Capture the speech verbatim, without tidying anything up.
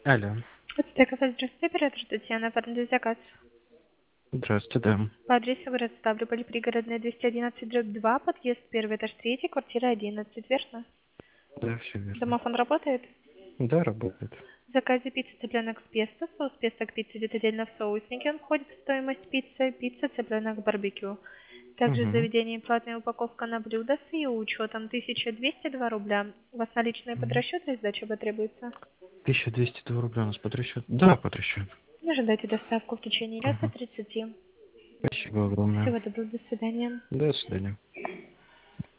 Алло. Подстека, здравствуйте, оператор Татьяна, оформили заказ. Здравствуйте, да. По адресу город Ставрополь, пригородная двести одиннадцать, дробь два, подъезд первый, этаж третий, квартира одиннадцать, верно? Да, все верно. Домофон работает? Да, работает. В заказе пицца цыпленок с песто, соус песто к пицце идет отдельно в соуснике, он входит в стоимость пиццы, пицца цыпленок барбекю. Также в Угу. заведении платная упаковка на блюдо с ее учетом тысяча двести два рубля. У вас наличные под расчет или сдача потребуется? тысяча двести два рубля у нас под расчет. Да, под расчет. Ожидайте доставку в течение часа Угу. тридцати. Спасибо огромное. Всего доброго, до свидания. До свидания.